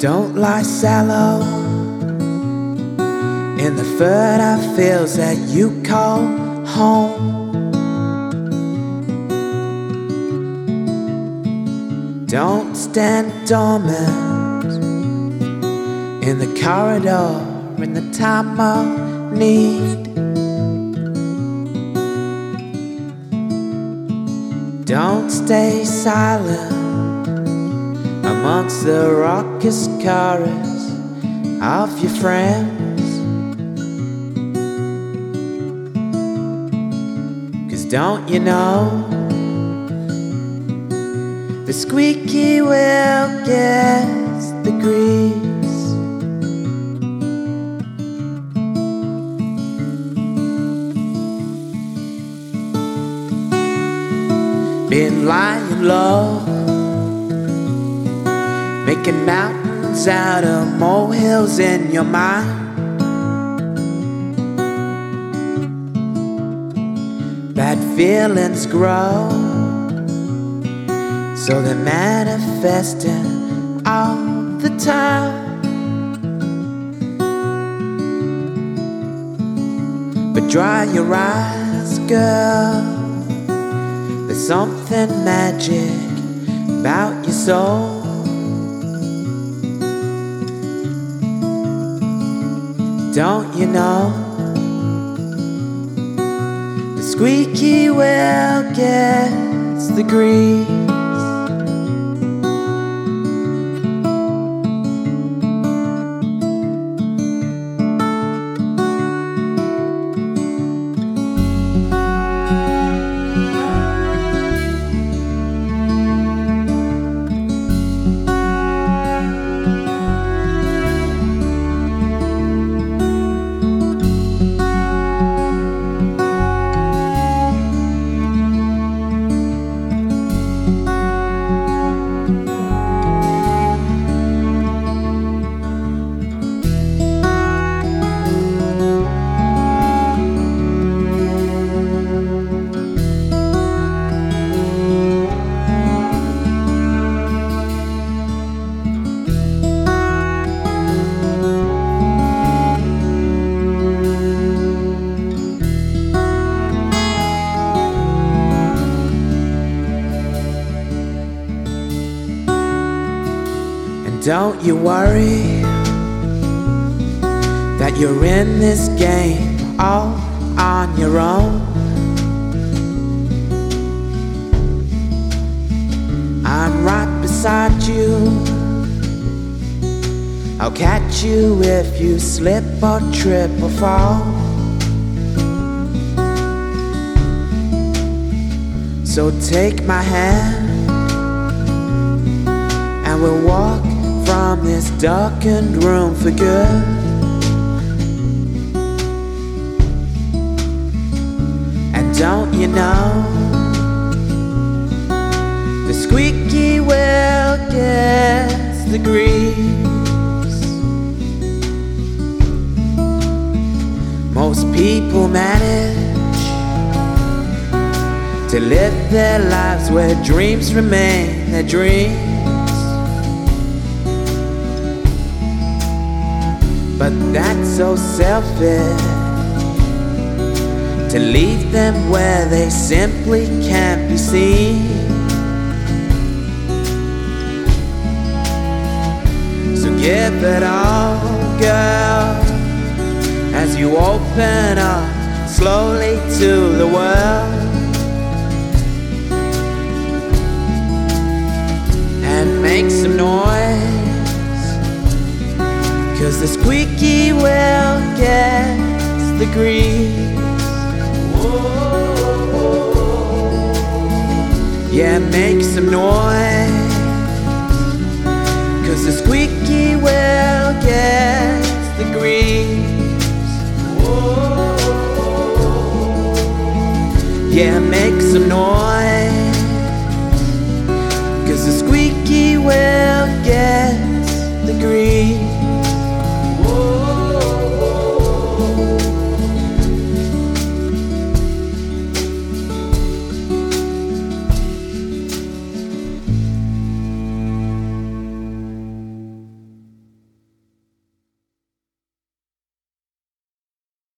Don't lie sallow in the fertile fields that you call home. Don't stand dormant in the corridor in the time of need. Don't stay silent amongst the raucous chorus of your friends, 'cause don't you know the squeaky wheel gets the grease. Been lying low, making mountains out of molehills in your mind. Bad feelings grow, so they're manifesting all the time. But dry your eyes, girl, there's something magic about your soul. Don't you know the squeaky wheel gets the grease? Don't you worry that you're in this game all on your own. I'm right beside you. I'll catch you if you slip or trip or fall. So take my hand and we'll walk from this darkened room for good. And don't you know the squeaky wheel gets the grease? Most people manage to live their lives where dreams remain their dreams. But that's so selfish, to leave them where they simply can't be seen. So give it all, girl, as you open up slowly to the world, and make some noise, 'cause the squeaky wheel gets the grease. Yeah, make some noise, 'cause the squeaky wheel gets the grease. Yeah, make some noise, 'cause the squeaky wheel gets the grease.